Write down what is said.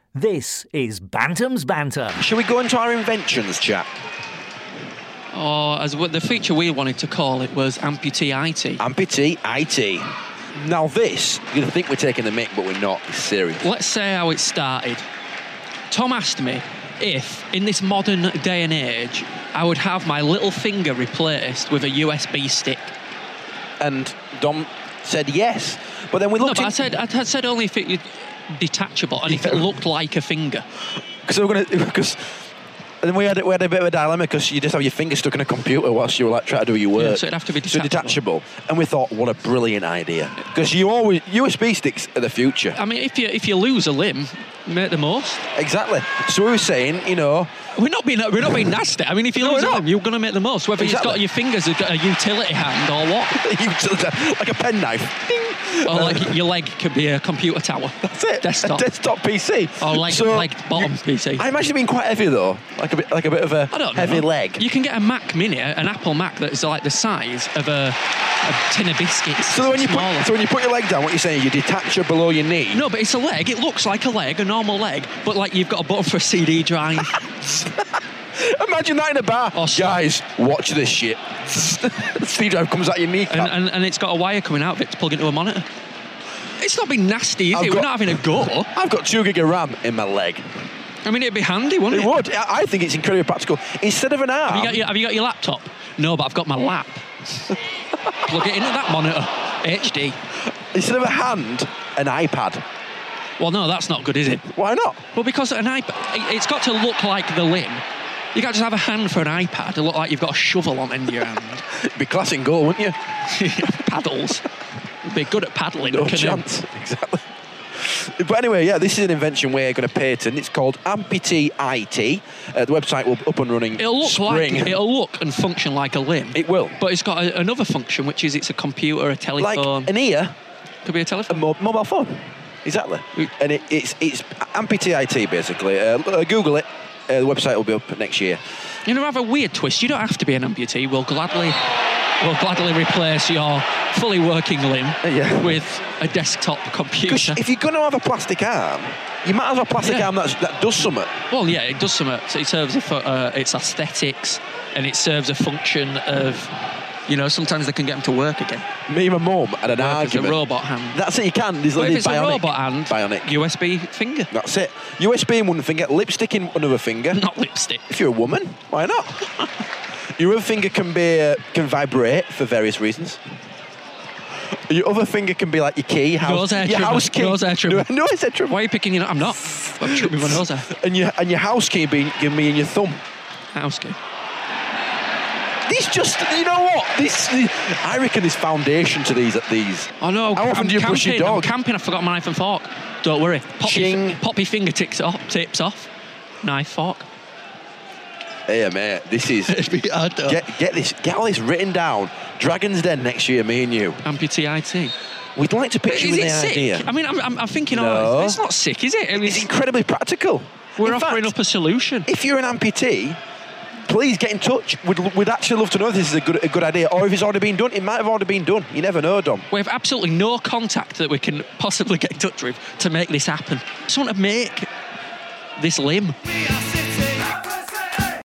This is Bantam's Banter. Shall we go into our inventions, chat? Or as the feature we wanted to call it was Amputee IT. Amputee IT. Now this, you're going to think we're taking the mick, but we're not. It's serious. Let's say how it started. Tom asked me if, in this modern day and age, I would have my little finger replaced with a USB stick. And Dom said yes. But then we looked I said only if it detachable and if it looked like a finger. And then we had a bit of a dilemma because you just have your finger stuck in a computer whilst you were like trying to do your work. Yeah, so it'd have to be detachable. And we thought, what a brilliant idea. Because USB sticks are the future. I mean, if you lose a limb, make the most. Exactly. So we were saying, we're not being nasty. I mean, if you lose a limb, you're going to make the most. Whether you've got your fingers a utility hand or what. Like a penknife. Ding. Or like your leg could be a computer tower. That's it. Desktop. A desktop PC. Or leg bottom PC. I imagine it being quite heavy though. Like a bit of a heavy leg. You can get a Mac Mini, an Apple Mac that is like the size of a tin of biscuits. So when you put your leg down, what you're saying, you detach it below your knee. No, but it's a leg. It looks like a leg, a normal leg, but like you've got a button for a CD drive. Imagine that in a bar. Guys, watch this shit. CD drive comes out your kneecap. And it's got a wire coming out of it to plug into a monitor. It's not being nasty, is it? We're not having a go. I've got 2 gig of RAM in my leg. I mean, it'd be handy, wouldn't it? It would. I think it's incredibly practical. Instead of an arm... Have you got your laptop? No, but I've got my lap. Plug it into that monitor. HD. Instead of a hand, an iPad. Well, no, that's not good, is it? Why not? Well, because an iPad, it's got to look like the limb. You can't just have a hand for an iPad to look like you've got a shovel on the end of your hand. It'd be class in goal, wouldn't you? Paddles. You'd be good at paddling. No chance. Exactly. But anyway, yeah, this is an invention we're going to patent. It's called Amputee IT. The website will be up and running spring. It'll look and function like a limb. It will. But it's got another function, which is it's a computer, a telephone. Like an ear. Could be a telephone. A mobile phone. Exactly. And it's Amputee IT, basically. Google it. The website will be up next year. You know, have a weird twist. You don't have to be an amputee. We'll gladly replace your fully working limb with a desktop computer. Because if you're going to have a plastic arm, you might have a plastic arm that does something. Well, yeah, it does something. So it serves its aesthetics, and it serves a function of, sometimes they can get them to work again. Me and my mum had an argument. It's a robot hand. That's it, you can. There's if it's bionic, a robot hand, bionic. USB finger. That's it. USB in one finger, lipstick in another finger. Not lipstick. If you're a woman, why not? Your other finger can vibrate for various reasons. Your other finger can be like your key, house key. Nose hair trimmer. No, it's hair trimmer. Why are you picking it up? I'm not. I'm trimming my nose hair. And your house key being give me in your thumb. House key. You know what? I reckon there's foundation to these. Oh no! How often do you brush your dog? I'm camping. I forgot my knife and fork. Don't worry. Pop your fingertips off. Knife, fork. Hey mate, this is. Get all this written down. Dragon's Den next year, me and you. Amputee IT. We'd like to pitch you with the sick? idea. I mean, I'm thinking, it's not sick, is it? I mean, it's incredibly practical. We're offering up a solution. If you're an amputee, please get in touch. We'd actually love to know if this is a good idea, or if it's already been done. It might have already been done. You never know, Dom. We have absolutely no contact that we can possibly get in touch with to make this happen. I just want to make this limb.